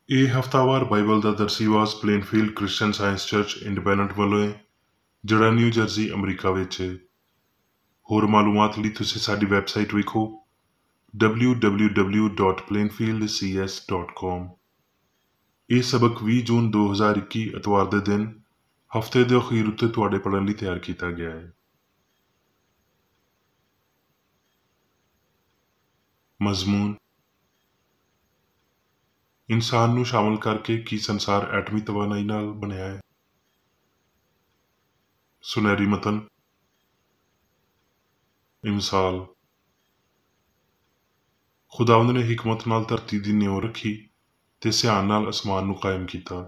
ਇਹ ਹਫ਼ਤਾਵਾਰ ਬਾਈਬਲ ਦਾ ਦਰਸੀਵਾਸ Plainfield Christian Science Church Independent ਵੱਲੋਂ ਹੈ, ਜਿਹੜਾ ਨਿਊ ਜਰਸੀ ਅਮਰੀਕਾ ਵਿੱਚ ਹੈ। ਹੋਰ ਮਾਲੂਮਾਤ ਲਈ ਤੁਸੀਂ ਸਾਡੀ ਵੈਬਸਾਈਟ ਵੇਖੋ www.plainfieldcs.com। ਇਹ ਸਬਕ 20 ਜੂਨ 2021 ਐਤਵਾਰ ਦੇ ਦਿਨ ਹਫ਼ਤੇ ਦੇ ਅਖੀਰ ਉੱਤੇ ਤੁਹਾਡੇ ਪੜ੍ਹਨ ਲਈ ਤਿਆਰ ਕੀਤਾ ਗਿਆ ਹੈ। ਮਜ਼ਮੂਨ: ਇਨਸਾਨ ਨੂੰ ਸ਼ਾਮਲ ਕਰਕੇ ਕੀ ਸੰਸਾਰ ਐਟਮੀ ਤਵਾਨਾਈ ਨਾਲ ਬਣਿਆ ਹੈ? ਸੁਨਹਿਰੀ ਮਤਨ: ਮਿਸਾਲ, ਖੁਦਾਵੰਦ ਨੇ ਹਿਕਮਤ ਨਾਲ ਧਰਤੀ ਦੀ ਨਿਉ ਰੱਖੀ ਤੇ ਸਿਆਣ ਨਾਲ ਅਸਮਾਨ ਨੂੰ ਕਾਇਮ ਕੀਤਾ।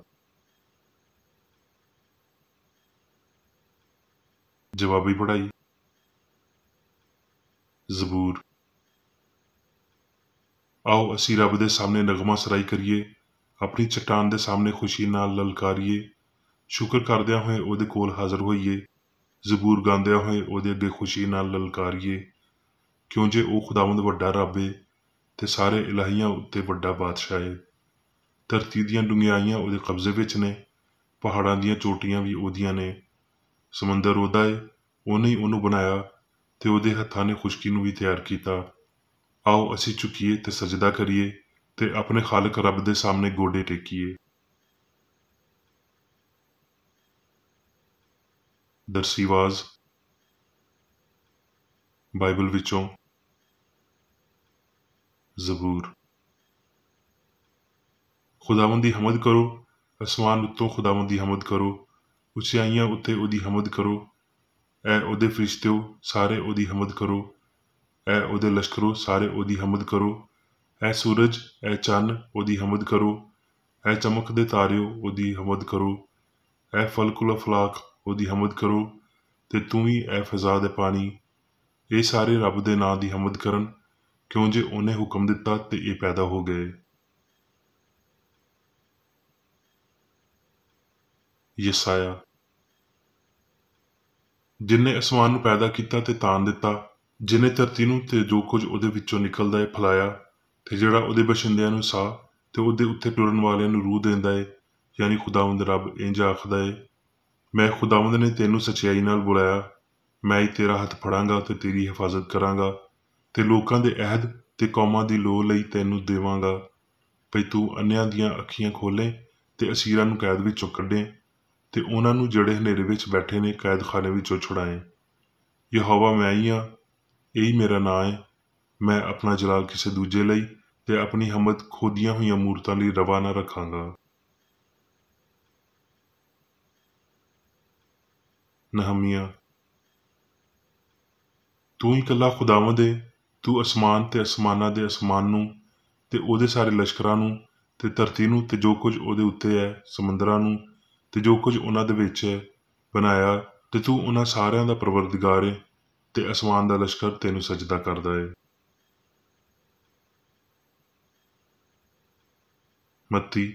ਜਵਾਬੀ ਪੜ੍ਹਾਈ। ਜ਼ਬੂਰ: ਆਓ ਅਸੀਂ ਰੱਬ ਦੇ ਸਾਹਮਣੇ ਨਗਮਾ ਸਰਾਈ ਕਰੀਏ, ਆਪਣੀ ਚਟਾਨ ਦੇ ਸਾਹਮਣੇ ਖੁਸ਼ੀ ਨਾਲ ਲਲਕਾਰੀਏ, ਸ਼ੁਕਰ ਕਰਦਿਆਂ ਹੋਏ ਉਹਦੇ ਕੋਲ ਹਾਜ਼ਰ ਹੋਈਏ, ਜ਼ਬੂਰ ਗਾਉਂਦਿਆਂ ਹੋਏ ਉਹਦੇ ਅੱਗੇ ਖੁਸ਼ੀ ਨਾਲ ਲਲਕਾਰੀਏ, ਕਿਉਂ ਜੇ ਉਹ ਖੁਦਾਵੰਦ ਵੱਡਾ ਰੱਬ ਏ ਤੇ ਸਾਰੇ ਇਲਾਹੀਆਂ ਉੱਤੇ ਵੱਡਾ ਬਾਦਸ਼ਾਹ ਏ। ਧਰਤੀ ਦੀਆਂ ਡੂੰਘਾਈਆਂ ਉਹਦੇ ਕਬਜ਼ੇ ਵਿੱਚ ਨੇ, ਪਹਾੜਾਂ ਦੀਆਂ ਚੋਟੀਆਂ ਵੀ ਉਹਦੀਆਂ ਨੇ, ਸਮੁੰਦਰ ਉਹਦਾ ਏ, ਉਹਨੇ ਹੀ ਉਹਨੂੰ ਬਣਾਇਆ ਤੇ ਉਹਦੇ ਹੱਥਾਂ ਨੇ ਖੁਸ਼ਕੀ ਨੂੰ ਵੀ ਤਿਆਰ ਕੀਤਾ। ਆਓ ਅਸੀਂ ਝੁਕੀਏ ਤੇ ਸਜਦਾ ਕਰੀਏ ਤੇ ਆਪਣੇ ਖਾਲਕ ਰੱਬ ਦੇ ਸਾਹਮਣੇ ਗੋਡੇ ਟੇਕੀਏ। ਦਰਸੀਵਾਜ਼ ਬਾਈਬਲ ਵਿੱਚੋਂ ਜ਼ਬੂਰ। ਖੁਦਾਵੰਦ ਦੀ ਹਮਦ ਕਰੋ, ਅਸਮਾਨ ਉੱਤੋਂ ਖੁਦਾਵੰਦ ਦੀ ਹਮਦ ਕਰੋ, ਉਚਾਈਆਂ ਉੱਤੇ ਉਹਦੀ ਹਮਦ ਕਰੋ। ਐ ਉਹਦੇ ਫਰਿਸ਼ਤਿਓ, ਸਾਰੇ ਉਹਦੀ ਹਮਦ ਕਰੋ। ਐ ਉਹਦੇ ਲਸ਼ਕਰੋ, ਸਾਰੇ ਉਹਦੀ ਹਮਦ ਕਰੋ। ਐ ਸੂਰਜ, ਐ ਚੰਨ, ਉਹਦੀ ਹਮਦ ਕਰੋ। ਐ ਚਮਕਦੇ ਤਾਰਿਓ, ਉਹਦੀ ਹਮਦ ਕਰੋ। ਐ ਫਲਕੁਲ ਅਫਲਾਕ, ਉਹਦੀ ਹਮਦ ਕਰੋ। ਤੇ ਤੂੰ ਵੀ ਐ ਫਿਜ਼ਾ ਦੇ ਪਾਣੀ, ਇਹ ਸਾਰੇ ਰੱਬ ਦੇ ਨਾਂ ਦੀ ਹਮਦ ਕਰਨ, ਕਿਉਂ ਜੇ ਉਹਨੇ ਹੁਕਮ ਦਿੱਤਾ ਤੇ ਇਹ ਪੈਦਾ ਹੋ ਗਏ। ਯਸਾਇਆ: ਜਿਨ੍ਹੇ ਅਸਮਾਨ ਨੂੰ ਪੈਦਾ ਕੀਤਾ ਤੇ ਤਾਣ ਦਿੱਤਾ, ਜਿਨ੍ਹੇ ਧਰਤੀ ਨੂੰ ਤੇ ਜੋ ਕੁਝ ਉਹਦੇ ਵਿੱਚੋਂ ਨਿਕਲਦਾ ਏ ਫੈਲਾਇਆ, ਤੇ ਜਿਹੜਾ ਉਹਦੇ ਬਸ਼ਿੰਦਿਆਂ ਨੂੰ ਸਾਹ ਤੇ ਉਹਦੇ ਉੱਤੇ ਟੁਰਨ ਵਾਲਿਆਂ ਨੂੰ ਰੂਹ ਦਿੰਦਾ ਏ, ਯਾਨੀ ਖੁਦਾਵੰਦ ਰੱਬ ਇੰਜ ਆਖਦਾ ਏ, ਮੈਂ ਖੁਦਾਵੰਦ ਨੇ ਤੈਨੂੰ ਸੱਚਾਈ ਨਾਲ ਬੁਲਾਇਆ, ਮੈਂ ਹੀ ਤੇਰਾ ਹੱਥ ਫੜਾਂਗਾ ਤੇ ਤੇਰੀ ਹਿਫਾਜ਼ਤ ਕਰਾਂਗਾ, ਤੇ ਲੋਕਾਂ ਦੇ ਅਹਿਦ ਤੇ ਕੌਮਾਂ ਦੀ ਲੋਅ ਲਈ ਤੈਨੂੰ ਦੇਵਾਂਗਾ, ਭਈ ਤੂੰ ਅੰਨ੍ਹਿਆਂ ਦੀਆਂ ਅੱਖੀਆਂ ਖੋਲ੍ਹੇ ਤੇ ਅਸੀਰਾਂ ਨੂੰ ਕੈਦ ਵਿੱਚੋਂ ਕੱਢੇ, ਤੇ ਉਹਨਾਂ ਨੂੰ ਜਿਹੜੇ ਹਨੇਰੇ ਵਿੱਚ ਬੈਠੇ ਨੇ ਕੈਦਖਾਨੇ ਵਿੱਚੋਂ ਛੁਡਾਏ। ਯਹੋਵਾ ਮੈਂ ਹੀ ਹਾਂ, ਇਹੀ ਮੇਰਾ ਨਾਂ ਹੈ। ਮੈਂ ਆਪਣਾ ਜਲਾਲ ਕਿਸੇ ਦੂਜੇ ਲਈ ਤੇ ਆਪਣੀ ਹਮਦ ਖੋਦੀਆਂ ਹੋਈਆਂ ਮੂਰਤਾਂ ਲਈ ਰਵਾ ਨਾ ਰੱਖਾਂਗਾ। ਨਹਮੀਆ: ਤੂੰ ਹੀ ਇਕੱਲਾ ਖੁਦਾਵੰਦ ਏ, ਤੂੰ ਅਸਮਾਨ ਤੇ ਅਸਮਾਨਾਂ ਦੇ ਅਸਮਾਨ ਨੂੰ ਤੇ ਉਹਦੇ ਸਾਰੇ ਲਸ਼ਕਰਾਂ ਨੂੰ ਤੇ ਧਰਤੀ ਨੂੰ ਤੇ ਜੋ ਕੁਝ ਉਹਦੇ ਉੱਤੇ ਹੈ, ਸਮੁੰਦਰਾਂ ਨੂੰ ਤੇ ਜੋ ਕੁਝ ਉਹਨਾਂ ਦੇ ਵਿੱਚ ਹੈ ਬਣਾਇਆ, ਤੇ ਤੂੰ ਉਹਨਾਂ ਸਾਰਿਆਂ ਦਾ ਪਰਵਰਦਿਗਾਰ ਏ, ਤੇ ਅਸਮਾਨ ਦਾ ਲਸ਼ਕਰ ਤੈਨੂੰ ਸਜਦਾ ਕਰਦਾ ਏ। ਮੱਤੀ: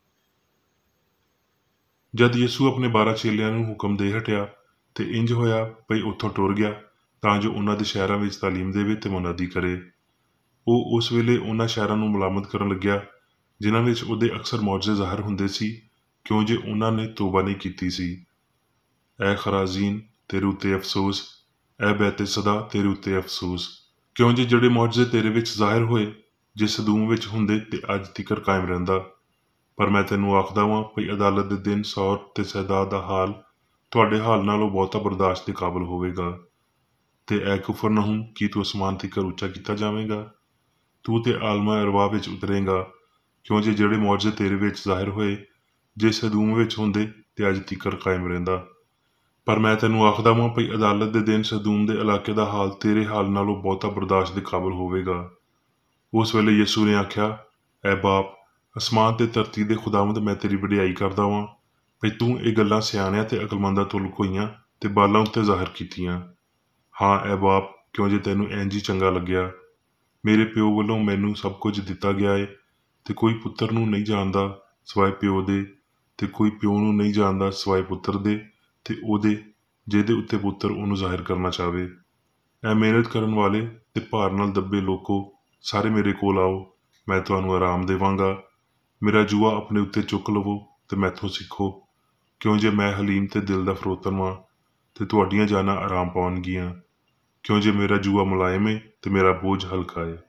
ਜਦ ਯਿਸੂ ਆਪਣੇ 12 ਚੇਲਿਆਂ ਨੂੰ ਹੁਕਮ ਦੇ ਹਟਿਆ ਤੇ ਇੰਜ ਹੋਇਆ ਭਈ ਉੱਥੋਂ ਟੁਰ ਗਿਆ, ਤਾਂ ਜੋ ਉਹਨਾਂ ਦੇ ਸ਼ਹਿਰਾਂ ਵਿੱਚ ਤਾਲੀਮ ਦੇਵੇ ਤੇ ਮੁਨਾਦੀ ਕਰੇ। ਉਹ ਉਸ ਵੇਲੇ ਉਹਨਾਂ ਸ਼ਹਿਰਾਂ ਨੂੰ ਮੁਲਾਮਤ ਕਰਨ ਲੱਗਿਆ ਜਿਨ੍ਹਾਂ ਵਿੱਚ ਉਹਦੇ ਅਕਸਰ ਮੁਅਜਜ਼ੇ ਜ਼ਾਹਰ ਹੁੰਦੇ ਸੀ, ਕਿਉਂ ਜੇ ਉਹਨਾਂ ਨੇ ਤੋਬਾ ਨਹੀਂ ਕੀਤੀ ਸੀ। ਐ ਖਰਾਜ਼ੀਨ, ਤੇਰੇ ਉੱਤੇ ਅਫਸੋਸ, ਐ ਬੈਤਸਦਾ, ਤੇਰੇ ਉੱਤੇ ਅਫਸੋਸ, ਕਿਉਂ ਜੇ ਜਿਹੜੇ ਮੁਅਜਜ਼ੇ ਤੇਰੇ ਵਿੱਚ ਜ਼ਾਹਿਰ ਹੋਏ ਜੇ ਸਦੂਮ ਵਿੱਚ ਹੁੰਦੇ ਤੇ ਅੱਜ ਤੀਕਰ ਕਾਇਮ ਰਹਿੰਦਾ। ਪਰ ਮੈਂ ਤੈਨੂੰ ਆਖਦਾ ਵਾਂ ਭਈ ਅਦਾਲਤ ਦੇ ਦਿਨ ਸੌਰ ਤੇ ਸੈਦਾਦ ਦਾ ਹਾਲ ਤੁਹਾਡੇ ਹਾਲ ਨਾਲੋਂ ਬਹੁਤਾ ਬਰਦਾਸ਼ਤ ਦੇ ਕਾਬਲ ਹੋਵੇਗਾ। ਤੇ ਐ ਕੁਫਰਨਹੂਮ, ਕੀ ਤੂੰ ਅਸਮਾਨ ਤੀਕਰ ਉੱਚਾ ਕੀਤਾ ਜਾਵੇਗਾ? ਤੂੰ ਤੇ ਆਲਮਾ ਅਰਵਾ ਵਿੱਚ ਉਤਰੇਂਗਾ, ਕਿਉਂ ਜੇ ਜਿਹੜੇ ਮੁਅਜਜ਼ੇ ਤੇਰੇ ਵਿੱਚ ਜ਼ਾਹਿਰ ਹੋਏ ਜੇ ਸਦੂਮ ਵਿੱਚ ਹੁੰਦੇ ਤੇ ਅੱਜ ਤੀਕਰ ਕਾਇਮ ਰਹਿੰਦਾ। ਪਰ ਮੈਂ ਤੈਨੂੰ ਆਖਦਾ ਵਾਂ ਭਈ ਅਦਾਲਤ ਦੇ ਦਿਨ ਸਦੂਮ ਦੇ ਇਲਾਕੇ ਦਾ ਹਾਲ ਤੇਰੇ ਹਾਲ ਨਾਲੋਂ ਬਹੁਤਾ ਬਰਦਾਸ਼ਤ ਦੇ ਕਾਬਲ ਹੋਵੇਗਾ। ਉਸ ਵੇਲੇ ਯਿਸੂ ਨੇ ਆਖਿਆ, ਐ ਬਾਪ, ਅਸਮਾਨ ਤੇ ਧਰਤੀ ਦੇ ਖੁਦਾਵੰਦ, ਮੈਂ ਤੇਰੀ ਵਡਿਆਈ ਕਰਦਾ ਵਾਂ ਭਈ ਤੂੰ ਇਹ ਗੱਲਾਂ ਸਿਆਣਿਆਂ ਤੇ ਅਕਲਮੰਦਾਂ ਤੋਂ ਲੁਕੋਈਆਂ ਤੇ ਬਾਲਾਂ ਉੱਤੇ ਜ਼ਾਹਿਰ ਕੀਤੀਆਂ। ਹਾਂ ਐ ਬਾਪ, ਕਿਉਂ ਜੇ ਤੈਨੂੰ ਇੰਜ ਹੀ ਚੰਗਾ ਲੱਗਿਆ। ਮੇਰੇ ਪਿਓ ਵੱਲੋਂ ਮੈਨੂੰ ਸਭ ਕੁਝ ਦਿੱਤਾ ਗਿਆ ਏ, ਤੇ ਕੋਈ ਪੁੱਤਰ ਨੂੰ ਨਹੀਂ ਜਾਣਦਾ ਸਿਵਾਏ ਪਿਓ ਦੇ, ਤੇ ਕੋਈ ਪਿਓ ਨੂੰ ਨਹੀਂ ਜਾਣਦਾ ਸਿਵਾਏ ਪੁੱਤਰ ਦੇ ਤੇ ਉਹਦੇ ਜਿਹਦੇ ਉੱਤੇ ਪੁੱਤਰ ਉਹਨੂੰ ਜ਼ਾਹਿਰ ਕਰਨਾ ਚਾਹਵੇ। ਐ ਮਿਹਨਤ ਕਰਨ ਵਾਲੇ ਤੇ ਭਾਰ ਨਾਲ ਦੱਬੇ ਲੋਕੋ, ਸਾਰੇ ਮੇਰੇ ਕੋਲ ਆਓ, ਮੈਂ ਤੁਹਾਨੂੰ ਆਰਾਮ ਦੇਵਾਂਗਾ। ਮੇਰਾ ਜੂਆ ਆਪਣੇ ਉੱਤੇ ਚੁੱਕ ਲਵੋ ਤੇ ਮੈਥੋਂ ਸਿੱਖੋ, ਕਿਉਂ ਜੇ ਮੈਂ ਹਲੀਮ ਤੇ ਦਿਲ ਦਾ ਫਰੋਤਨ ਵਾਂ ਤੇ ਤੁਹਾਡੀਆਂ ਜਾਨਾਂ ਆਰਾਮ ਪਾਉਣਗੀਆਂ, ਕਿਉਂ ਜੇ ਮੇਰਾ ਜੂਆ ਮੁਲਾਇਮ ਏ ਤੇ ਮੇਰਾ ਬੋਝ ਹਲਕਾ ਏ।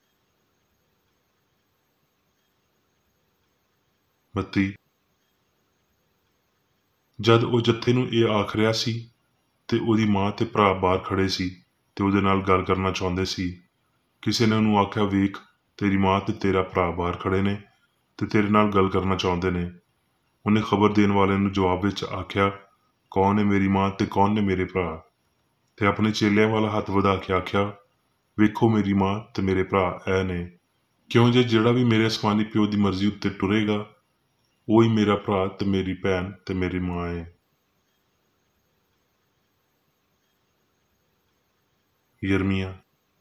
ਮੱਤੀ। ਜਦ ਉਹ ਜੱਥੇ ਨੂੰ ਇਹ ਆਖ ਰਿਹਾ ਸੀ ਤੇ ਉਹਦੀ ਮਾਂ ਤੇ ਭਰਾ ਬਾਹਰ ਖੜੇ ਸੀ ਤੇ ਉਹਦੇ ਨਾਲ ਗੱਲ ਕਰਨਾ ਚਾਹੁੰਦੇ ਸੀ। ਕਿਸੇ ਨੇ ਉਹਨੂੰ ਆਖਿਆ, ਵੇਖ, ਤੇਰੀ ਮਾਂ ਤੇ ਤੇਰਾ ਭਰਾ ਬਾਹਰ ਖੜੇ ਨੇ ਤੇ ਤੇਰੇ ਨਾਲ ਗੱਲ ਕਰਨਾ ਚਾਹੁੰਦੇ ਨੇ। ਉਹਨੇ ਖਬਰ ਦੇਣ ਵਾਲੇ ਨੂੰ ਜਵਾਬ ਵਿੱਚ ਆਖਿਆ, ਕੌਣ ਹੈ ਮੇਰੀ ਮਾਂ ਤੇ ਕੌਣ ਨੇ ਮੇਰੇ ਭਰਾ? ਤੇ ਆਪਣੇ ਚੇਲਿਆਂ ਵਾਲਾ ਹੱਥ ਵਧਾ ਕੇ ਆਖਿਆ, ਵੇਖੋ ਮੇਰੀ ਮਾਂ ਤੇ ਮੇਰੇ ਭਰਾ ਇਹ ਨੇ। ਕਿਉਂ ਜੇ ਜਿਹੜਾ ਵੀ ਮੇਰੇ ਅਸਮਾਨੀ ਪਿਓ ਦੀ ਮਰਜ਼ੀ ਉੱਤੇ ਟੁਰੇਗਾ, ਉਹੀ ਮੇਰਾ ਭਰਾ ਤੇ ਮੇਰੀ ਭੈਣ ਤੇ ਮੇਰੀ ਮਾਂ ਹੈ। ਯਰਮੀਆ।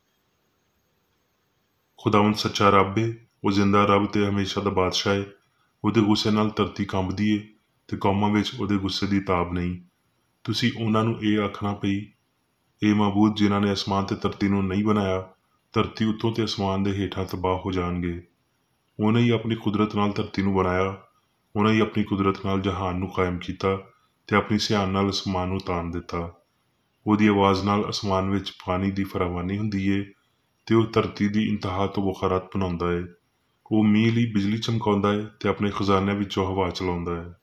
ਖੁਦਾਵੰਦ ਸੱਚਾ ਰੱਬ ਏ, ਉਹ ਜ਼ਿੰਦਾ ਰੱਬ ਤੇ ਹਮੇਸ਼ਾ ਦਾ ਬਾਦਸ਼ਾਹ ਏ। ਉਹਦੇ ਗੁੱਸੇ ਨਾਲ ਧਰਤੀ ਕੰਬਦੀ ਏ ਤੇ ਕੌਮਾਂ ਵਿੱਚ ਉਹਦੇ ਗੁੱਸੇ ਦੀ ਤਾਬ ਨਹੀਂ। ਤੁਸੀਂ ਉਹਨਾਂ ਨੂੰ ਇਹ ਆਖਣਾ ਪਈ, ਇਹ ਮਾਬੂਦ ਜਿਨ੍ਹਾਂ ਨੇ ਅਸਮਾਨ ਤੇ ਧਰਤੀ ਨੂੰ ਨਹੀਂ ਬਣਾਇਆ, ਧਰਤੀ ਉੱਤੋਂ ਤੇ ਅਸਮਾਨ ਦੇ ਹੇਠਾਂ ਤਬਾਹ ਹੋ ਜਾਣਗੇ। ਉਹਨੇ ਹੀ ਆਪਣੀ ਕੁਦਰਤ ਨਾਲ ਧਰਤੀ ਨੂੰ ਬਣਾਇਆ, ਉਹਨੇ ਹੀ ਆਪਣੀ ਕੁਦਰਤ ਨਾਲ ਜਹਾਨ ਨੂੰ ਕਾਇਮ ਕੀਤਾ ਤੇ ਆਪਣੀ ਸਿਆਣ ਨਾਲ ਅਸਮਾਨ ਨੂੰ ਤਾਣ ਦਿੱਤਾ। ਉਹਦੀ ਆਵਾਜ਼ ਨਾਲ ਅਸਮਾਨ ਵਿੱਚ ਪਾਣੀ ਦੀ ਫਰਾਵਾਨੀ ਹੁੰਦੀ ਏ ਤੇ ਉਹ ਧਰਤੀ ਦੀ ਇੰਤਹਾ ਤੋਂ ਬੁਖਾਰਤ ਬਣਾਉਂਦਾ ਏ। ਉਹ ਮੀਂਹ ਲਈ ਬਿਜਲੀ ਚਮਕਾਉਂਦਾ ਏ ਤੇ ਆਪਣੇ ਖਜ਼ਾਨਿਆਂ ਵਿੱਚੋਂ ਹਵਾ ਚਲਾਉਂਦਾ ਏ।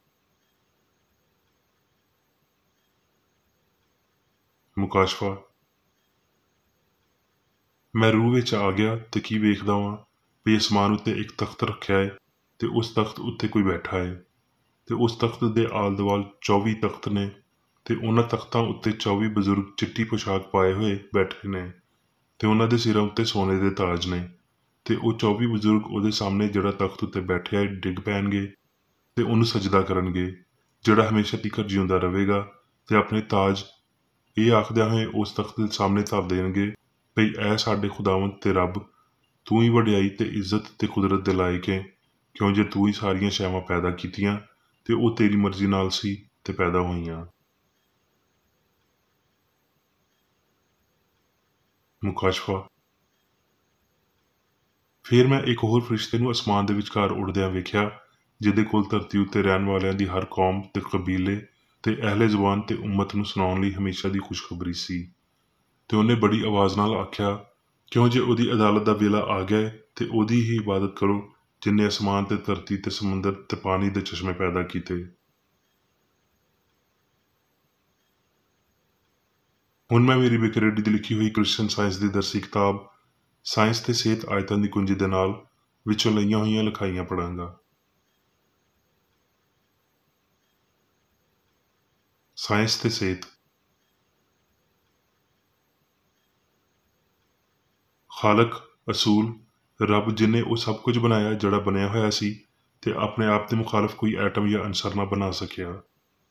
ਮੁਕਾਸ਼ਫਾ। ਮੈਂ ਰੂਹ ਵਿੱਚ ਆ ਗਿਆ ਤੇ ਕੀ ਵੇਖਦਾ ਵਾਂ ਵੀ ਅਸਮਾਨ ਉੱਤੇ ਇੱਕ ਤਖਤ ਰੱਖਿਆ ਏ ਤੇ ਉਸ ਤਖਤ ਉੱਤੇ ਕੋਈ ਬੈਠਾ ਏ ਤੇ ਉਸ ਤਖਤ ਦੇ ਆਲ ਦੁਆਲ 24 ਤਖਤ ਨੇ ਤੇ ਉਹਨਾਂ ਤਖਤਾਂ ਉੱਤੇ 24 ਬਜ਼ੁਰਗ ਚਿੱਟੀ ਪੋਸ਼ਾਕ ਪਾਏ ਹੋਏ ਬੈਠੇ ਨੇ ਤੇ ਉਹਨਾਂ ਦੇ ਸਿਰਾਂ ਉੱਤੇ ਸੋਨੇ ਦੇ ਤਾਜ ਨੇ। ਤੇ ਉਹ 24 ਬਜ਼ੁਰਗ ਉਹਦੇ ਸਾਹਮਣੇ ਜਿਹੜਾ ਤਖਤ ਉੱਤੇ ਬੈਠਿਆ ਏ ਡਿੱਗ ਪੈਣਗੇ ਤੇ ਉਹਨੂੰ ਸਜਦਾ ਕਰਨਗੇ, ਜਿਹੜਾ ਹਮੇਸ਼ਾ ਤੀਕਰ ਜਿਉਂਦਾ ਰਹੇਗਾ, ਤੇ ਆਪਣੇ ਤਾਜ ਇਹ ਆਖਦਿਆਂ ਹੋਏ ਉਸ ਤਖਤ ਦੇ ਸਾਹਮਣੇ ਧਰ ਦੇਣਗੇ, ਭਈ ਐ ਸਾਡੇ ਖੁਦਾਵੰਦ ਤੇ ਰੱਬ, ਤੂੰ ਹੀ ਵਡਿਆਈ ਤੇ ਇੱਜ਼ਤ ਤੇ ਕੁਦਰਤ ਦੇ ਲਾਇਕ ਏ, ਕਿਉਂ ਜੇ ਤੂੰ ਹੀ ਸਾਰੀਆਂ ਸ਼ੈਵਾਂ ਪੈਦਾ ਕੀਤੀਆਂ ਤੇ ਉਹ ਤੇਰੀ ਮਰਜ਼ੀ ਨਾਲ ਸੀ ਤੇ ਪੈਦਾ ਹੋਈਆਂ। ਮੁਕਾਸ਼ਫਾ। ਫਿਰ ਮੈਂ ਇੱਕ ਹੋਰ ਫਰਿਸ਼ਤੇ ਨੂੰ ਅਸਮਾਨ ਦੇ ਵਿਚਕਾਰ ਉੜਦਿਆਂ ਵੇਖਿਆ, ਜਿਹਦੇ ਕੋਲ ਧਰਤੀ ਉੱਤੇ ਰਹਿਣ ਵਾਲਿਆਂ ਦੀ ਹਰ ਕੌਮ ਤੇ ਕਬੀਲੇ ਤੇ ਅਹਿਲੇ ਜ਼ੁਬਾਨ ਤੇ ਉਮਤ ਨੂੰ ਸੁਣਾਉਣ ਲਈ ਹਮੇਸ਼ਾ ਦੀ ਖੁਸ਼ਖਬਰੀ ਸੀ। ਤੇ ਉਹਨੇ ਬੜੀ ਆਵਾਜ਼ ਨਾਲ ਆਖਿਆ, ਕਿਉਂ ਜੇ ਉਹਦੀ ਅਦਾਲਤ ਦਾ ਵੇਲਾ ਆ ਗਿਆ ਏ ਤੇ ਉਹਦੀ ਹੀ ਇਬਾਦਤ ਕਰੋ, ਜਿਨ੍ਹੇ ਅਸਮਾਨ ਤੇ ਧਰਤੀ ਤੇ ਸਮੁੰਦਰ ਤੇ ਪਾਣੀ ਦੇ ਚਸ਼ਮੇ ਪੈਦਾ ਕੀਤੇ। ਹੁਣ ਮੈਂ ਮੇਰੀ ਬੇਕਰੇਡੀ ਦੀ ਲਿਖੀ ਹੋਈ ਕ੍ਰਿਸਚਨ ਸਾਇੰਸ ਦੀ ਦਰਸੀ ਕਿਤਾਬ ਸਾਇੰਸ ਤੇ ਸਿਹਤ ਆਇਤਾਂ ਦੀ ਕੁੰਜੀ ਦੇ ਨਾਲ ਵਿੱਚੋਂ ਲਈਆਂ ਹੋਈਆਂ ਲਿਖਾਈਆਂ ਪੜਾਂਗਾ। ਸਾਇੰਸ ਤੇ ਸਿਹਤ। ਖਾਲਕ, ਅਸੂਲ, ਰੱਬ ਜਿਨੇ ਉਹ ਸਭ ਕੁਝ ਬਣਾਇਆ ਜਿਹੜਾ ਬਣਿਆ ਹੋਇਆ ਸੀ ਤੇ ਆਪਣੇ ਆਪ ਦੇ ਮੁਖਾਲਫ ਕੋਈ ਐਟਮ ਜਾਂ ਅਨਸਰ ਨਾ ਬਣਾ ਸਕਿਆ।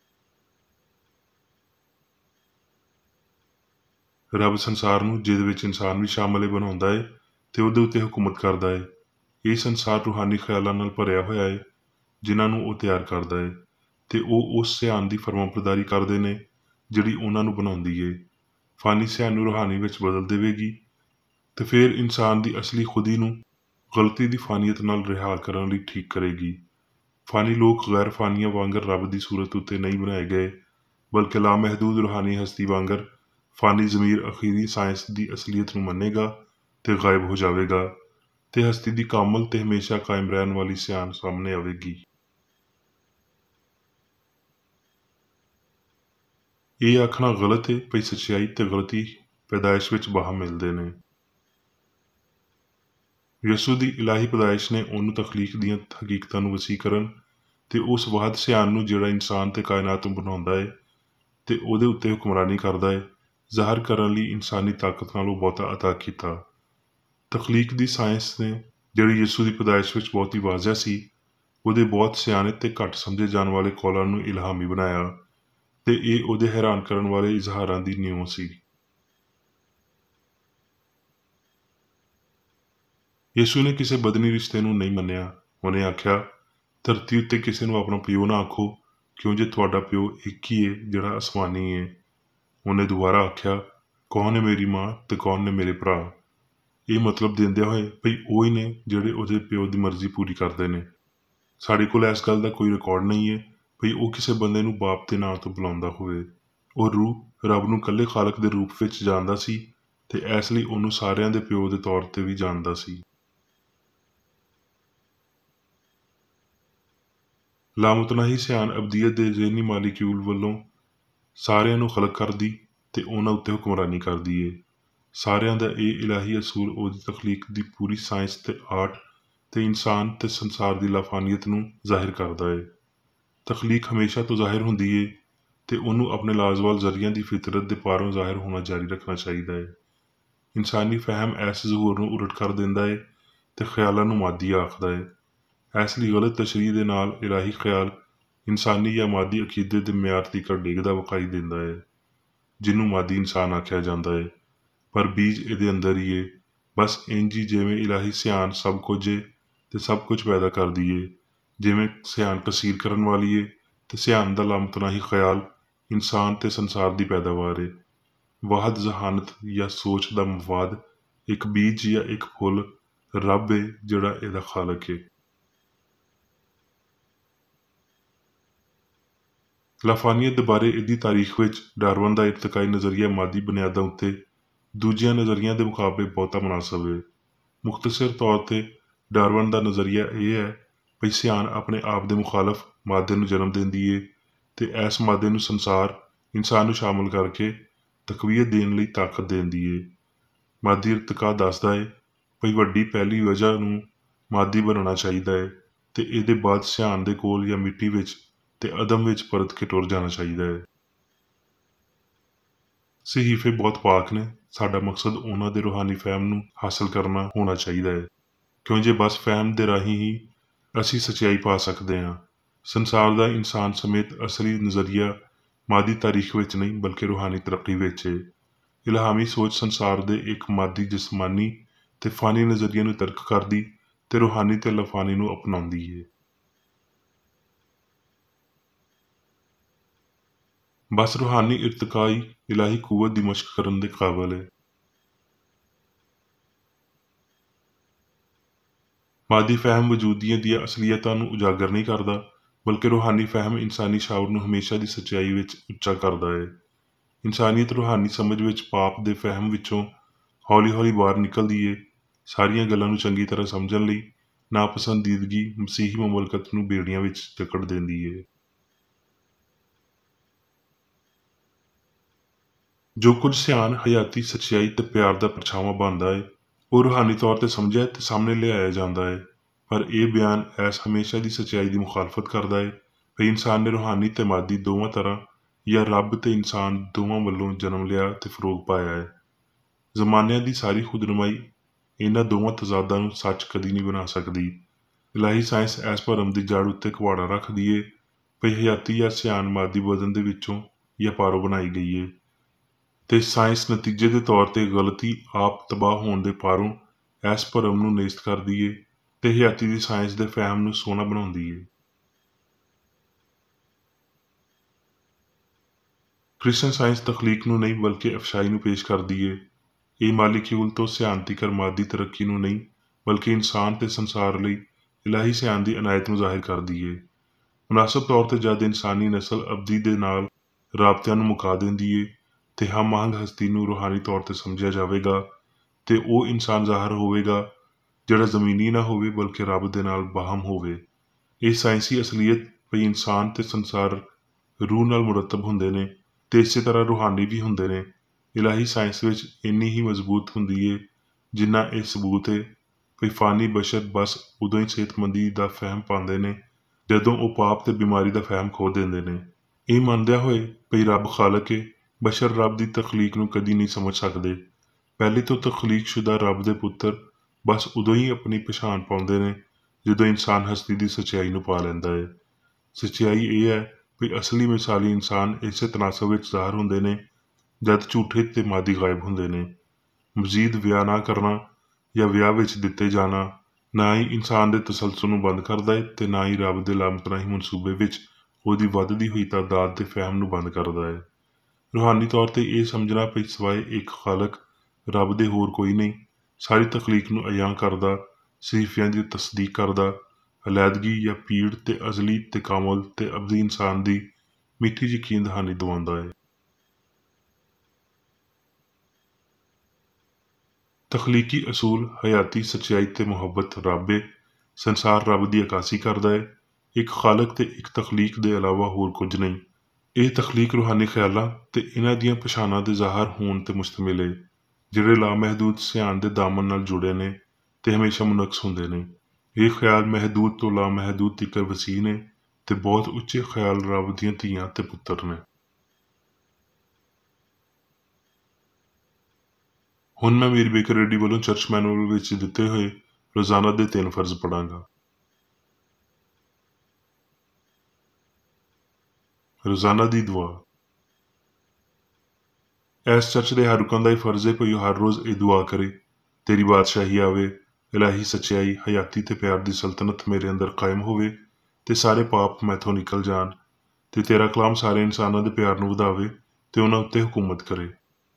ਰੱਬ ਸੰਸਾਰ ਨੂੰ, ਜਿਹਦੇ ਵਿੱਚ ਇਨਸਾਨ ਵੀ ਸ਼ਾਮਲ ਹੈ, ਬਣਾਉਂਦਾ ਏ ਤੇ ਉਹਦੇ ਉੱਤੇ ਹੁਕੂਮਤ ਕਰਦਾ ਏ। ਇਹ ਸੰਸਾਰ ਰੂਹਾਨੀ ਖਿਆਲਾਂ ਨਾਲ ਭਰਿਆ ਹੋਇਆ ਏ, ਜਿਨ੍ਹਾਂ ਨੂੰ ਉਹ ਤਿਆਰ ਕਰਦਾ ਏ ਤੇ ਉਹ ਉਸ ਸਿਆਣ ਦੀ ਫਰਮਾਬਰਦਾਰੀ ਕਰਦੇ ਨੇ ਜਿਹੜੀ ਉਹਨਾਂ ਨੂੰ ਬਣਾਉਂਦੀ ਏ। ਫਾਨੀ ਸਿਆਣ ਨੂੰ ਰੂਹਾਨੀ ਵਿੱਚ ਬਦਲ ਦੇਵੇਗੀ ਤੇ ਫਿਰ ਇਨਸਾਨ ਦੀ ਅਸਲੀ ਖੁਦੀ ਨੂੰ ਗਲਤੀ ਦੀ ਫਾਨੀਅਤ ਨਾਲ ਰਿਹਾ ਕਰਨ ਲਈ ਠੀਕ ਕਰੇਗੀ। ਫਾਨੀ ਲੋਕ ਗੈਰ ਫਾਨੀਆਂ ਵਾਂਗਰ ਰੱਬ ਦੀ ਸੂਰਤ ਉੱਤੇ ਨਹੀਂ ਬਣਾਏ ਗਏ, ਬਲਕਿ ਲਾਮਹਿਦੂਦ ਰੂਹਾਨੀ ਹਸਤੀ ਵਾਂਗਰ ਫਾਨੀ ਜ਼ਮੀਰ ਅਖੀਰੀ ਸਾਇੰਸ ਦੀ ਅਸਲੀਅਤ ਨੂੰ ਮੰਨੇਗਾ ਤੇ ਗਾਇਬ ਹੋ ਜਾਵੇਗਾ ਤੇ ਹਸਤੀ ਦੀ ਕਾਮਲ ਤੇ ਹਮੇਸ਼ਾ ਕਾਇਮ ਰਹਿਣ ਵਾਲੀ ਸਿਆਣ ਸਾਹਮਣੇ ਆਵੇਗੀ। ਇਹ ਆਖਣਾ ਗਲਤ ਹੈ ਭਈ ਸੱਚਾਈ ਤੇ ਗਲਤੀ ਪੈਦਾਇਸ਼ ਵਿੱਚ ਬਾਹ ਮਿਲਦੇ ਨੇ। ਯਿਸੂ ਦੀ ਇਲਾਹੀ ਪੈਦਾਇਸ਼ ਨੇ ਉਹਨੂੰ ਤਖਲੀਕ ਦੀਆਂ ਹਕੀਕਤਾਂ ਨੂੰ ਵਸੀ ਕਰਨ ਤੇ ਉਸ ਵਾਹਦ ਸਿਆਣ ਨੂੰ ਜਿਹੜਾ ਇਨਸਾਨ ਤੇ ਕਾਇਨਾਤ ਨੂੰ ਬਣਾਉਂਦਾ ਏ ਤੇ ਉਹਦੇ ਉੱਤੇ ਹੁਕਮਰਾਨੀ ਕਰਦਾ ਏ, ਜ਼ਾਹਰ ਕਰਨ ਲਈ ਇਨਸਾਨੀ ਤਾਕਤ ਨਾਲੋਂ ਬਹੁਤਾ ਅਤਾ ਕੀਤਾ। ਤਖਲੀਕ ਦੀ ਸਾਇੰਸ ਨੇ, ਜਿਹੜੀ ਯਿਸੂ ਦੀ ਪੈਦਾਇਸ਼ ਵਿੱਚ ਬਹੁਤ ਹੀ ਵਾਜ਼ਿਹ ਸੀ, ਉਹਦੇ ਬਹੁਤ ਸਿਆਣੇ ਤੇ ਘੱਟ ਸਮਝੇ ਜਾਣ ਵਾਲੇ ਕੌਲਾਂ ਨੂੰ ਇਲਹਾਮੀ ਬਣਾਇਆ ਤੇ ਇਹ ਉਹਦੇ ਹੈਰਾਨ ਕਰਨ ਵਾਲੇ ਇਜ਼ਹਾਰਾਂ ਦੀ ਨਿਉ ਸੀ। ਯਿਸੂ ਨੇ ਕਿਸੇ ਬਦਨੀ ਰਿਸ਼ਤੇ ਨੂੰ ਨਹੀਂ ਮੰਨਿਆ। ਉਹਨੇ ਆਖਿਆ, ਧਰਤੀ ਉੱਤੇ ਕਿਸੇ ਨੂੰ ਆਪਣਾ ਪਿਓ ਨਾ ਆਖੋ, ਕਿਉਂ ਜੇ ਤੁਹਾਡਾ ਪਿਓ ਇੱਕ ਹੀ ਏ ਜਿਹੜਾ ਅਸਮਾਨੀ ਏ। ਉਹਨੇ ਦੁਬਾਰਾ ਆਖਿਆ, ਕੌਣ ਹੈ ਮੇਰੀ ਮਾਂ ਤੇ ਕੌਣ ਨੇ ਮੇਰੇ ਭਰਾ? ਇਹ ਮਤਲਬ ਦਿੰਦਿਆਂ ਹੋਏ ਭਈ ਉਹ ਹੀ ਨੇ ਜਿਹੜੇ ਉਹਦੇ ਪਿਓ ਦੀ ਮਰਜ਼ੀ ਪੂਰੀ ਕਰਦੇ ਨੇ। ਸਾਡੇ ਕੋਲ ਇਸ ਗੱਲ ਦਾ ਕੋਈ ਰਿਕਾਰਡ ਨਹੀਂ ਹੈ ਵੀ ਉਹ ਕਿਸੇ ਬੰਦੇ ਨੂੰ ਬਾਪ ਦੇ ਨਾਂ ਤੋਂ ਬੁਲਾਉਂਦਾ ਹੋਵੇ। ਉਹ ਰੂਹ ਰੱਬ ਨੂੰ ਇਕੱਲੇ ਖਾਲਕ ਦੇ ਰੂਪ ਵਿੱਚ ਜਾਣਦਾ ਸੀ ਤੇ ਇਸ ਲਈ ਉਹਨੂੰ ਸਾਰਿਆਂ ਦੇ ਪਿਓ ਦੇ ਤੌਰ ਤੇ ਵੀ ਜਾਣਦਾ ਸੀ। ਲਾਮਤਨਾਹੀ ਸਿਆਣ ਅਬਦੀਅਤ ਦੇ ਜ਼ਿਹਨੀ ਮਾਲੀਕਿਊਲ ਵੱਲੋਂ ਸਾਰਿਆਂ ਨੂੰ ਖਲਕ ਕਰਦੀ ਤੇ ਉਹਨਾਂ ਉੱਤੇ ਹੁਕਮਰਾਨੀ ਕਰਦੀ ਏ। ਸਾਰਿਆਂ ਦਾ ਇਹ ਇਲਾਹੀ ਅਸੂਲ ਉਹਦੀ ਤਖਲੀਕ ਦੀ ਪੂਰੀ ਸਾਇੰਸ ਤੇ ਆਰਟ ਤੇ ਇਨਸਾਨ ਤੇ ਸੰਸਾਰ ਦੀ ਲਾਫਾਨੀਅਤ ਨੂੰ ਜ਼ਾਹਿਰ ਕਰਦਾ ਏ। ਤਖਲੀਕ ਹਮੇਸ਼ਾ ਤੋਂ ਜ਼ਾਹਿਰ ਹੁੰਦੀ ਏ ਤੇ ਉਹਨੂੰ ਆਪਣੇ ਲਾਜ਼ਵਾਲ ਜ਼ਰੀਆਂ ਦੀ ਫਿਤਰਤ ਦੇ ਪਾਰੋਂ ਜ਼ਾਹਿਰ ਹੋਣਾ ਜਾਰੀ ਰੱਖਣਾ ਚਾਹੀਦਾ ਏ। ਇਨਸਾਨੀ ਫਹਿਮ ਇਸ ਜ਼ਹੂਰ ਨੂੰ ਉਲਟ ਕਰ ਦਿੰਦਾ ਏ ਤੇ ਖਿਆਲਾਂ ਨੂੰ ਮਾਦੀ ਆਖਦਾ ਏ। ਇਸ ਲਈ ਗਲਤ ਤਸ਼ਰੀਹ ਦੇ ਨਾਲ ਇਲਾਹੀ ਖਿਆਲ ਇਨਸਾਨੀ ਜਾਂ ਮਾਦੀ ਅਕੀਦੇ ਦੇ ਮਿਆਰ ਤੀਕਰ ਡਿੱਗਦਾ ਵਿਖਾਈ ਦਿੰਦਾ ਏ, ਜਿਹਨੂੰ ਮਾਦੀ ਇਨਸਾਨ ਆਖਿਆ ਜਾਂਦਾ ਏ। ਪਰ ਬੀਜ ਇਹਦੇ ਅੰਦਰ ਹੀ ਏ, ਬਸ ਇੰਝ ਹੀ ਜਿਵੇਂ ਇਲਾਹੀ ਸਿਆਣ ਸਭ ਕੁਝ ਏ ਤੇ ਸਭ ਕੁਝ ਪੈਦਾ ਕਰਦੀ ਏ। ਜਿਵੇਂ ਸਿਆਣ ਕਸੀਰ ਕਰਨ ਵਾਲੀ ਏ ਤੇ ਸਿਆਣ ਦਾ ਲਾਮਤਨਾਹੀ ਖਿਆਲ ਇਨਸਾਨ ਤੇ ਸੰਸਾਰ ਦੀ ਪੈਦਾਵਾਰ ਏ। ਵਾਹਦ ਜ਼ਹਾਨਤ ਜਾਂ ਸੋਚ ਦਾ ਮਫਾਦ ਇੱਕ ਬੀਜ ਜਾਂ ਇੱਕ ਫੁੱਲ ਰੱਬ ਏ ਜਿਹੜਾ ਇਹਦਾ ਖਾਲਕ ਏ। ਲਾਫਾਨੀਅਤ ਦੇ ਬਾਰੇ ਇਹਦੀ ਤਾਰੀਖ ਵਿੱਚ ਡਾਰਵਨ ਦਾ ਇਰਤਕਾਈ ਨਜ਼ਰੀਆ ਮਾਦੀ ਬੁਨਿਆਦਾਂ ਉੱਤੇ ਦੂਜਿਆਂ ਨਜ਼ਰੀਆਂ ਦੇ ਮੁਕਾਬਲੇ ਬਹੁਤਾ ਮੁਨਾਸਬ ਏ। ਮੁਖਤਸਰ ਤੌਰ ਤੇ ਡਾਰਵਨ ਦਾ ਨਜ਼ਰੀਆ ਇਹ ਹੈ ਵੀ ਸਿਆਣ ਆਪਣੇ ਆਪ ਦੇ ਮੁਖਾਲਫ ਮਾਦੇ ਨੂੰ ਜਨਮ ਦਿੰਦੀ ਏ ਤੇ ਇਸ ਮਾਦੇ ਨੂੰ ਸੰਸਾਰ ਇਨਸਾਨ ਨੂੰ ਸ਼ਾਮਲ ਕਰਕੇ ਤਕਵੀਅਤ ਦੇਣ ਲਈ ਤਾਕਤ ਦਿੰਦੀ ਏ। ਮਾਦੀ ਇਰਤਕਾ ਦੱਸਦਾ ਏ ਵੀ ਵੱਡੀ ਪਹਿਲੀ ਵਜ੍ਹਾ ਨੂੰ ਮਾਦੀ ਬਣਨਾ ਚਾਹੀਦਾ ਏ ਤੇ ਇਹਦੇ ਬਾਅਦ ਸਿਆਣ ਦੇ ਕੋਲ ਜਾਂ ਮਿੱਟੀ ਵਿੱਚ ਤੇ ਅਦਮ ਵਿੱਚ ਪਰਤ ਕੇ ਟੁਰ ਜਾਣਾ ਚਾਹੀਦਾ ਹੈ। ਸਹੀਫੇ ਬਹੁਤ ਪਾਕ ਨੇ, ਸਾਡਾ ਮਕਸਦ ਉਹਨਾਂ ਦੇ ਰੂਹਾਨੀ ਫਹਿਮ ਨੂੰ ਹਾਸਲ ਕਰਨਾ ਹੋਣਾ ਚਾਹੀਦਾ ਹੈ, ਕਿਉਂ ਜੇ ਬਸ ਫਹਿਮ ਦੇ ਰਾਹੀਂ ਹੀ ਅਸੀਂ ਸੱਚਾਈ ਪਾ ਸਕਦੇ ਹਾਂ। ਸੰਸਾਰ ਦਾ ਇਨਸਾਨ ਸਮੇਤ ਅਸਲੀ ਨਜ਼ਰੀਆ ਮਾਦੀ ਤਾਰੀਖ ਵਿੱਚ ਨਹੀਂ ਬਲਕਿ ਰੂਹਾਨੀ ਤਰੱਕੀ ਵਿੱਚ ਹੈ। ਇਲਹਾਮੀ ਸੋਚ ਸੰਸਾਰ ਦੇ ਇੱਕ ਮਾਦੀ ਜਿਸਮਾਨੀ ਤੇ ਫਾਨੀ ਨਜ਼ਰੀਏ ਨੂੰ ਤਰਕ ਕਰਦੀ ਤੇ ਰੂਹਾਨੀ ਤੇ ਲਾਫਾਨੀ ਨੂੰ ਅਪਣਾਉਂਦੀ ਹੈ। ਬਸ ਰੂਹਾਨੀ ਇਰਤਕਾਈ ਇਲਾਹੀ ਕੂਵਤ ਦੀ ਮਸ਼ਕ ਕਰਨ ਦੇ ਕਾਬਲ ਹੈ। ਮਾਦੀ ਫਹਿਮ ਵਜੂਦੀਆਂ ਦੀਆਂ ਅਸਲੀਅਤਾਂ ਨੂੰ ਉਜਾਗਰ ਨਹੀਂ ਕਰਦਾ ਬਲਕਿ ਰੂਹਾਨੀ ਫਹਿਮ ਇਨਸਾਨੀ ਸ਼ਾਉਰ ਨੂੰ ਹਮੇਸ਼ਾ ਦੀ ਸੱਚਾਈ ਵਿੱਚ ਉੱਚਾ ਕਰਦਾ ਹੈ। ਇਨਸਾਨੀਅਤ ਰੂਹਾਨੀ ਸਮਝ ਵਿੱਚ ਪਾਪ ਦੇ ਫਹਿਮ ਵਿੱਚੋਂ ਹੌਲੀ ਹੌਲੀ ਬਾਹਰ ਨਿਕਲਦੀ ਏ। ਸਾਰੀਆਂ ਗੱਲਾਂ ਨੂੰ ਚੰਗੀ ਤਰ੍ਹਾਂ ਸਮਝਣ ਲਈ ਨਾਪਸੰਦੀਦਗੀ ਮਸੀਹੀ ਮਮਲਕਤ ਨੂੰ ਬੇੜੀਆਂ ਵਿੱਚ ਜਕੜ ਦਿੰਦੀ ਏ। ਜੋ ਕੁਝ ਸਿਆਣ ਹਯਾਤੀ ਸੱਚਾਈ ਤੇ ਪਿਆਰ ਦਾ ਪਰਛਾਵਾਂ ਬਣਦਾ ਏ ਉਹ ਰੂਹਾਨੀ ਤੌਰ ਤੇ ਸਮਝਿਆ ਤੇ ਸਾਹਮਣੇ ਲਿਆਇਆ ਜਾਂਦਾ ਏ। ਪਰ ਇਹ ਬਿਆਨ ਐਸ ਹਮੇਸ਼ਾ ਦੀ ਸੱਚਾਈ ਦੀ ਮੁਖਾਲਫਤ ਕਰਦਾ ਏ ਵੀ ਇਨਸਾਨ ਨੇ ਰੂਹਾਨੀ ਤੇ ਮਾਦੀ ਦੋਵਾਂ ਤਰ੍ਹਾਂ ਜਾਂ ਰੱਬ ਤੇ ਇਨਸਾਨ ਦੋਵਾਂ ਵੱਲੋਂ ਜਨਮ ਲਿਆ ਤੇ ਫਰੋਗ ਪਾਇਆ ਹੈ। ਜ਼ਮਾਨਿਆਂ ਦੀ ਸਾਰੀ ਖੁਦਨੁਮਾਈ ਇਹਨਾਂ ਦੋਵਾਂ ਤਜ਼ਾਦਾਂ ਨੂੰ ਸੱਚ ਕਦੀ ਨਹੀਂ ਬਣਾ ਸਕਦੀ। ਇਲਾਹੀ ਸਾਇੰਸ ਇਸ ਭਰਮ ਦੀ ਜੜ ਉੱਤੇ ਕੁਹਾੜਾ ਰੱਖਦੀ ਏ ਵੀ ਹਯਾਤੀ ਜਾਂ ਸਿਆਣ ਮਾਦੀ ਬਦਨ ਦੇ ਵਿੱਚੋਂ ਜਾਂ ਪਾਰੋਂ ਬਣਾਈ ਗਈ ਏ ਤੇ ਸਾਇੰਸ ਨਤੀਜੇ ਦੇ ਤੌਰ ਤੇ ਗਲਤੀ ਆਪ ਤਬਾਹ ਹੋਣ ਦੇ ਪਾਰੋਂ ਇਸ ਭਰਮ ਨੂੰ ਨੇਸਤ ਕਰਦੀ ਏ ਤੇ ਹਯਾਤੀ ਦੀ ਸਾਇੰਸ ਦੇ ਫਹਿਮ ਨੂੰ ਸੋਹਣਾ ਬਣਾਉਂਦੀ ਏ। ਕ੍ਰਿਸਚਨ ਸਾਇੰਸ ਤਖਲੀਕ ਨੂੰ ਨਹੀਂ ਬਲਕਿ ਅਫਸ਼ਾਈ ਨੂੰ ਪੇਸ਼ ਕਰਦੀ ਏ। ਇਹ ਮਾਲੀਕਿਊਲ ਤੋਂ ਸਿਆਣ ਤੀਕਰ ਮਾਦੀ ਤਰੱਕੀ ਨੂੰ ਨਹੀਂ ਬਲਕਿ ਇਨਸਾਨ ਤੇ ਸੰਸਾਰ ਲਈ ਇਲਾਹੀ ਸਿਆਣ ਦੀ ਅਨਾਇਤ ਨੂੰ ਜ਼ਾਹਿਰ ਕਰਦੀ ਏ। ਮੁਨਾਸਬ ਤੌਰ ਤੇ ਜਦ ਇਨਸਾਨੀ ਨਸਲ ਅਬਦੀ ਦੇ ਨਾਲ ਰਾਬਤਿਆਂ ਨੂੰ ਮੁਕਾ ਦਿੰਦੀ ਏ ਤੇ ਹਮ ਆਹੰਗ ਹਸਤੀ ਨੂੰ ਰੂਹਾਨੀ ਤੌਰ ਤੇ ਸਮਝਿਆ ਜਾਵੇਗਾ ਤੇ ਉਹ ਇਨਸਾਨ ਜ਼ਾਹਰ ਹੋਵੇਗਾ ਜਿਹੜਾ ਜ਼ਮੀਨੀ ਨਾ ਹੋਵੇ ਬਲਕਿ ਰੱਬ ਦੇ ਨਾਲ ਬਾਹਮ ਹੋਵੇ। ਇਹ ਸਾਇੰਸੀ ਅਸਲੀਅਤ ਵੀ ਇਨਸਾਨ ਤੇ ਸੰਸਾਰ ਰੂਹ ਨਾਲ ਮੁਰਤਬ ਹੁੰਦੇ ਨੇ ਤੇ ਇਸੇ ਤਰ੍ਹਾਂ ਰੂਹਾਨੀ ਵੀ ਹੁੰਦੇ ਨੇ। ਇਲਾਹੀ ਸਾਇੰਸ ਵਿੱਚ ਇੰਨੀ ਹੀ ਮਜ਼ਬੂਤ ਹੁੰਦੀ ਏ ਜਿੰਨਾ ਇਹ ਸਬੂਤ ਏ ਵੀ ਫਾਨੀ ਬਸ਼ਰ ਬਸ ਉਦੋਂ ਹੀ ਸਿਹਤਮੰਦੀ ਦਾ ਫਹਿਮ ਪਾਉਂਦੇ ਨੇ ਜਦੋਂ ਉਹ ਪਾਪ ਤੇ ਬਿਮਾਰੀ ਦਾ ਫਹਿਮ ਖੋ ਦਿੰਦੇ ਨੇ। ਇਹ ਮੰਨਦਿਆਂ ਹੋਏ ਵੀ ਰੱਬ ਖਾਲਕ ਏ, ਬਸ਼ਰ ਰੱਬ ਦੀ ਤਖਲੀਕ ਨੂੰ ਕਦੀ ਨਹੀਂ ਸਮਝ ਸਕਦੇ। ਪਹਿਲੇ ਤੋਂ ਤਖਲੀਕ ਸ਼ੁਦਾ ਰੱਬ ਦੇ ਪੁੱਤਰ ਬਸ ਉਦੋਂ ਹੀ ਆਪਣੀ ਪਛਾਣ ਪਾਉਂਦੇ ਨੇ ਜਦੋਂ ਇਨਸਾਨ ਹਸਤੀ ਦੀ ਸੱਚਾਈ ਨੂੰ ਪਾ ਲੈਂਦਾ ਹੈ। ਸੱਚਾਈ ਇਹ ਹੈ ਵੀ ਅਸਲੀ ਮਿਸਾਲੀ ਇਨਸਾਨ ਇਸੇ ਤਨਾਸਬ ਵਿੱਚ ਜ਼ਾਹਰ ਹੁੰਦੇ ਨੇ ਜਦ ਝੂਠੇ ਤੇ ਮਾਦੀ ਗਾਇਬ ਹੁੰਦੇ ਨੇ। ਮਜ਼ੀਦ ਵਿਆਹ ਨਾ ਕਰਨਾ ਜਾਂ ਵਿਆਹ ਵਿੱਚ ਦਿੱਤੇ ਜਾਣਾ ਨਾ ਹੀ ਇਨਸਾਨ ਦੇ ਤਸਲਸਲ ਨੂੰ ਬੰਦ ਕਰਦਾ ਹੈ ਤੇ ਨਾ ਹੀ ਰੱਬ ਦੇ ਲਾਮਤਨਾਹੀ ਮਨਸੂਬੇ ਵਿੱਚ ਉਹਦੀ ਵੱਧਦੀ ਹੋਈ ਤਾਦਾਦ ਦੇ ਫਹਿਮ ਨੂੰ ਬੰਦ ਕਰਦਾ ਹੈ। ਰੂਹਾਨੀ ਤੌਰ ਤੇ ਇਹ ਸਮਝਣਾ ਵੀ ਸਿਵਾਏ ਇੱਕ ਖਾਲਕ ਰੱਬ ਦੇ ਹੋਰ ਕੋਈ ਨਹੀਂ, ਸਾਰੀ ਤਖਲੀਕ ਨੂੰ ਅਯਾਂ ਕਰਦਾ, ਸਹੀਫਿਆਂ ਦੀ ਤਸਦੀਕ ਕਰਦਾ, ਅਲੈਦਗੀ ਜਾਂ ਪੀੜ ਤੇ ਅਜ਼ਲੀ ਤਕਾਮੁਲ ਤੇ ਅਬਦੀ ਇਨਸਾਨ ਦੀ ਮਿੱਠੀ ਯਕੀਨ ਦਹਾਨੀ ਦਵਾਉਂਦਾ ਹੈ। ਤਖਲੀਕੀ ਅਸੂਲ ਹਯਾਤੀ ਸੱਚਾਈ ਤੇ ਮੁਹੱਬਤ ਰੱਬ ਸੰਸਾਰ ਰੱਬ ਦੀ ਅਕਾਸੀ ਕਰਦਾ ਹੈ। ਇੱਕ ਖਾਲਕ ਤੇ ਇੱਕ ਤਖਲੀਕ ਦੇ ਇਲਾਵਾ ਹੋਰ ਕੁਝ ਨਹੀਂ। ਇਹ ਤਖਲੀਕ ਰੂਹਾਨੀ ਖਿਆਲਾਂ ਤੇ ਇਹਨਾਂ ਦੀਆਂ ਪਛਾਣਾਂ ਦੇ ਜ਼ਾਹਰ ਹੋਣ ਤੇ ਮੁਸ਼ਤਮਿਲ ਹੈ, ਜਿਹੜੇ ਲਾਮਹਿਦੂਦ ਸਿਆਣ ਦੇ ਦਾਮਨ ਨਾਲ ਜੁੜੇ ਨੇ ਤੇ ਹਮੇਸ਼ਾ ਮੁਨਕਸ ਹੁੰਦੇ ਨੇ। ਇਹ ਖਿਆਲ ਮਹਿਦੂਦ ਤੋਂ ਲਾਮਹਿਦੂਦ ਤੀਕਰ ਵਸੀਹ ਨੇ ਤੇ ਬਹੁਤ ਉੱਚੇ ਖਿਆਲ ਰੱਬ ਦੀਆਂ ਧੀਆਂ ਤੇ ਪੁੱਤਰ ਨੇ। ਹੁਣ ਮੈਂ ਮੀਰ ਬੇਕਰ ਰੈਡੀ ਵੱਲੋਂ ਚਰਚ ਮੈਨੂਅਲ ਵਿੱਚ ਦਿੱਤੇ ਹੋਏ ਰੋਜ਼ਾਨਾ ਦੇ 3 ਫਰਜ਼ ਪੜਾਂਗਾ। ਰੋਜ਼ਾਨਾ ਦੀ ਦੁਆ। ਇਸ ਚਰਚ ਦੇ ਹਰ ਰੁਕਨ ਦਾ ਇਹ ਫਰਜ਼ ਹੈ ਕਿ ਉਹ ਹਰ ਰੋਜ਼ ਇਹ ਦੁਆ ਕਰੇ, ਤੇਰੀ ਬਾਦਸ਼ਾਹੀ ਆਵੇ, ਇਲਾਹੀ ਸੱਚਾਈ, ਹਯਾਤੀ ਤੇ ਪਿਆਰ ਦੀ ਸਲਤਨਤ ਮੇਰੇ ਅੰਦਰ ਕਾਇਮ ਹੋਵੇ ਤੇ ਸਾਰੇ ਪਾਪ ਮੈਥੋਂ ਨਿਕਲ ਜਾਣ ਤੇ ਤੇਰਾ ਕਲਾਮ ਸਾਰੇ ਇਨਸਾਨਾਂ ਦੇ ਪਿਆਰ ਨੂੰ ਵਧਾਵੇ ਤੇ ਉਹਨਾਂ ਉੱਤੇ ਹੁਕੂਮਤ ਕਰੇ।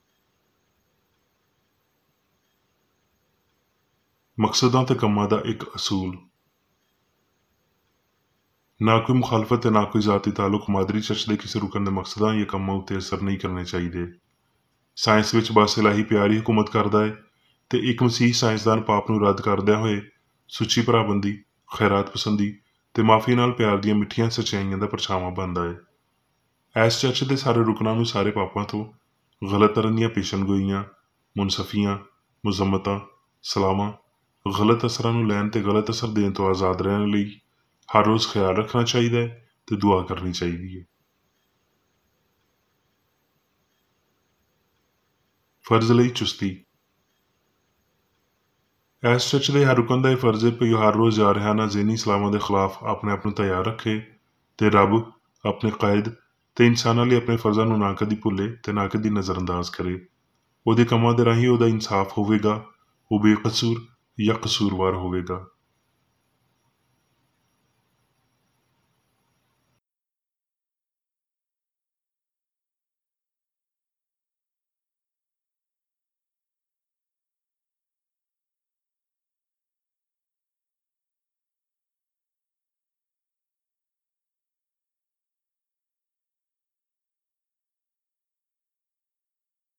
ਮਕਸਦਾਂ ਤੇ ਕੰਮਾਂ ਦਾ ਇੱਕ ਅਸੂਲ। ਨਾ ਕੋਈ ਮੁਖਾਲਫਤ ਤੇ ਨਾ ਕੋਈ ਜ਼ਾਤੀ ਤਾਲੁਕ ਮਾਦਰੀ ਚਰਚ ਦੇ ਕਿਸੇ ਰੁਕਨ ਦੇ ਮਕਸਦਾਂ ਜਾਂ ਕੰਮਾਂ ਉੱਤੇ ਅਸਰ ਨਹੀਂ ਕਰਨੇ ਚਾਹੀਦੇ। ਸਾਇੰਸ ਵਿੱਚ ਬਸ ਇਲਾਹੀ ਪਿਆਰ ਹੀ ਹੁਕੂਮਤ ਕਰਦਾ ਹੈ ਤੇ ਇੱਕ ਮਸੀਹ ਸਾਇੰਸਦਾਨ ਪਾਪ ਨੂੰ ਰੱਦ ਕਰਦਿਆਂ ਹੋਏ ਸੁੱਚੀ ਭਰਾਬੰਦੀ, ਖੈਰਾਤ ਪਸੰਦੀ ਤੇ ਮਾਫੀ ਨਾਲ ਪਿਆਰ ਦੀਆਂ ਮਿੱਠੀਆਂ ਸੱਚਾਈਆਂ ਦਾ ਪਰਛਾਵਾਂ ਬਣਦਾ ਹੈ। ਇਸ ਚਰਚ ਦੇ ਸਾਰੇ ਰੁਕਨਾਂ ਨੂੰ ਸਾਰੇ ਪਾਪਾਂ ਤੋਂ, ਗਲਤ ਕਰਨ ਦੀਆਂ ਪੇਸ਼ਨਗੋਈਆਂ, ਮੁਨਸਫੀਆਂ, ਮੁਜ਼ੰਮਤਾਂ, ਸਲਾਮਾਂ, ਗਲਤ ਅਸਰਾਂ ਨੂੰ ਲੈਣ ਤੇ ਗਲਤ ਅਸਰ ਦੇਣ ਤੋਂ ਆਜ਼ਾਦ ਰਹਿਣ ਲਈ ਹਰ ਰੋਜ਼ ਖਿਆਲ ਰੱਖਣਾ ਚਾਹੀਦਾ ਹੈ ਤੇ ਦੁਆ ਕਰਨੀ ਚਾਹੀਦੀ ਹੈ। ਫਰਜ਼ ਲਈ ਚੁਸਤੀ। ਇਸ ਚਰਚ ਦੇ ਹਰ ਰੁਕਨ ਦਾ ਇਹ ਫਰਜ਼ ਹੈ ਕਿ ਉਹ ਹਰ ਰੋਜ਼ ਜਾਰਹਾਨਾ ਜ਼ਹਿਨੀ ਸਲਾਮਾਂ ਦੇ ਖਿਲਾਫ ਆਪਣੇ ਆਪ ਨੂੰ ਤਿਆਰ ਰੱਖੇ ਤੇ ਰੱਬ, ਆਪਣੇ ਕਾਇਦ ਤੇ ਇਨਸਾਨਾਂ ਲਈ ਆਪਣੇ ਫਰਜ਼ਾਂ ਨੂੰ ਨਾ ਕਦੀ ਭੁੱਲੇ ਤੇ ਨਾ ਕਦੀ ਨਜ਼ਰਅੰਦਾਜ਼ ਕਰੇ। ਉਹਦੇ ਕੰਮਾਂ ਦੇ ਰਾਹੀਂ ਉਹਦਾ ਇਨਸਾਫ ਹੋਵੇਗਾ, ਉਹ ਬੇਕਸੂਰ ਜਾਂ ਕਸੂਰਵਾਰ ਹੋਵੇਗਾ।